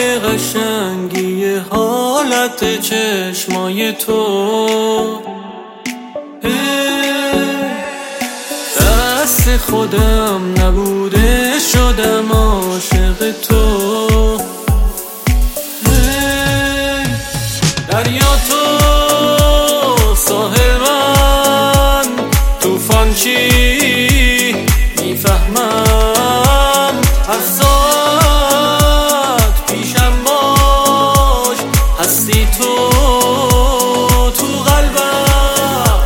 های قشنگی حالت چشمای تو، دست خودم نبوده شدم عاشق تو. دریا تو، ساحل من، طوفان چی میفهمم. هر ساعت پیشم باش، هستی تو تو قلبم.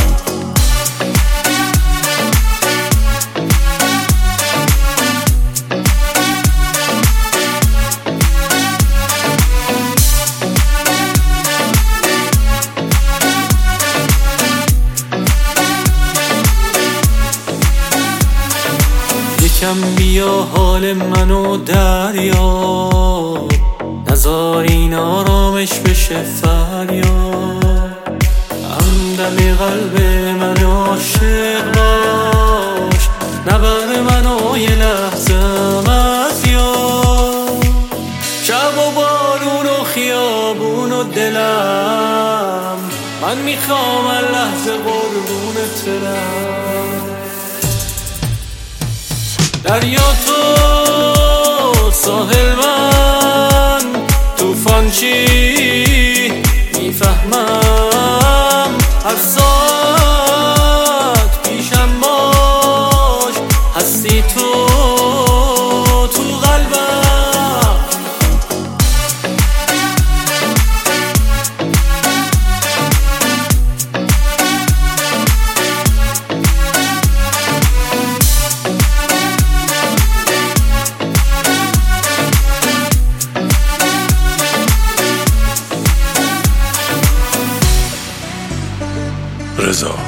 یکم بیا حال منو دریاب، نذار این آرامش بشه فریاد. همدم قلب من عاشق باش، نبر منو یه لحظه از یاد. شب و بارون و خیابون و دلم، من میخوام هر لحظه قربونت برم. دریا تو، ساحل من، طوفان چی میفهمم. هر ساعت پیشم باش، هستی تو تو قلبم. رضا